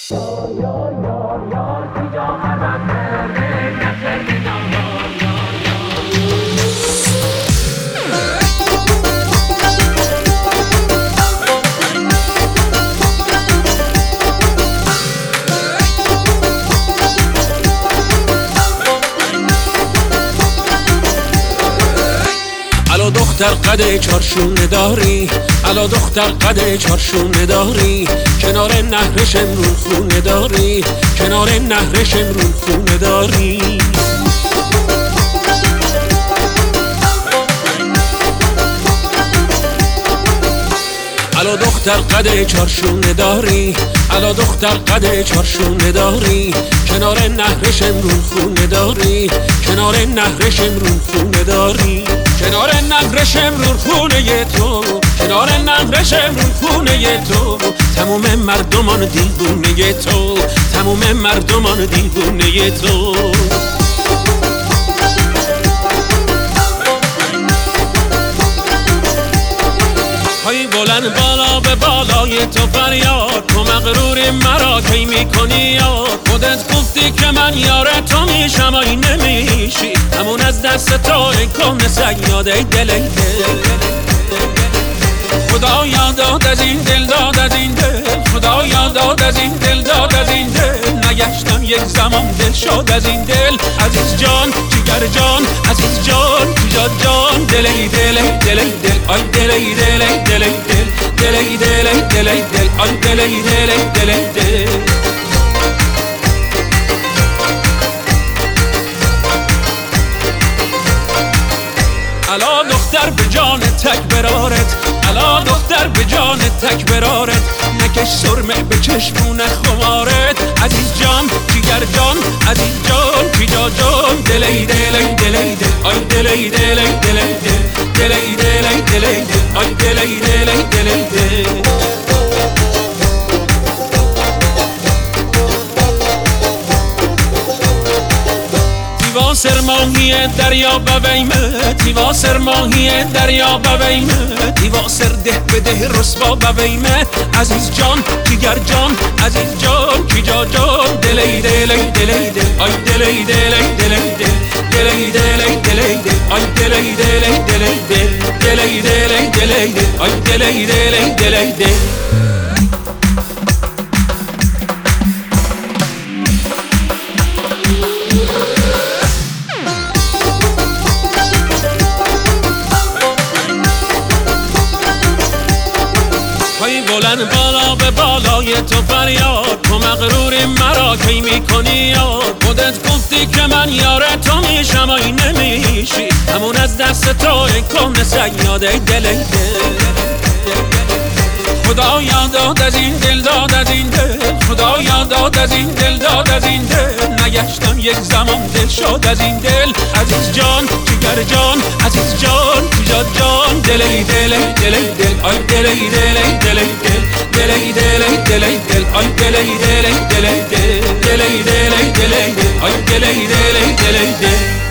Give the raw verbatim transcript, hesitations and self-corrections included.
الا دختر قد چارشونه داری، الا دختر قد چارشونه داری، کنار نهرش امرون خونه داری، کنار نهرش امرون خونه داری. الا دختر قد چارشونه داری، الا دختر قد چارشونه داری، کنار نهرش امرون خونه داری، کنار نهرش امرون خونه داری. کنار نهرش امرون خونه تو، کنار نهرش امرون خونه تو، تموم مردمان دیوونه تو، تموم مردمان دیوونه تو. های بلند بالا به بالای تو فریاد، تو مغروری مرا کی میکنی یاد؟ خودت گفتی که من یار تو میشم ای نمیشی، همون از دست تو این کن سیاد ای دل ای دل. خدا یاد از این دل داد از این دل، خدا یاد از این دل داد از این دل. نگشتم یک زمان دل شد از این دل، عزیز جان جگر جان عزیز جان کجا جان. دل ای دل ای دل ای دل آی دل ای دل ای دل ای دل، دل ای دل ای دل ای دل آی دل ای دل ای دل ای دل. الا دختر به جان تک برارت، الا دختر به جان تک برارت، نکش سرمه به چشمون خمارت. عزیز جان جگر جان عزیز جان کجا جان. دل ای دل ای دل ای دل آی دل ای دل ای دل ای دل، دل ای دل ای دل ای دل آی دل ای دل ای دل ای دل. تیواسر ماهی دریا بویمه، تیواسر ماهی دریا بویمه، تیواسر ده به ده رسوا بویمه. عزیز جان جگر جان عزیز جان کجا جان. دل ای دل ای دل ای دل آی دل ای دل ای دل ای دل، دل ای دل ای دل ای دل آی دل ای دل ای دل ای دل، دل ای دل ای دل ای دل آی دل ای دل ای دل ای دل. بلند بالا به بالای تو فریاد، تو مغروری مرا کی میکنی یاد؟ خودت گفتی که من یار تو میشم ای نمیشی، همون از دست تو این کن سیاد ای دل ای دل. خدا یاد از این دل داد از این دل، خدا یاد از این دل داد از این دل. نگشتم یک زمان دل شد از این دل، عزیز جان جگر جان عزیز جان کجا جان. دل ای دل ای دل ای دل آی دل ای دل ای دل ای دل، دل ای دل ای دل ای دل آی دل ای دل ای دل ای دل، دل ای دل ای دل ای دل آی دل ای دل ای دل ای دل.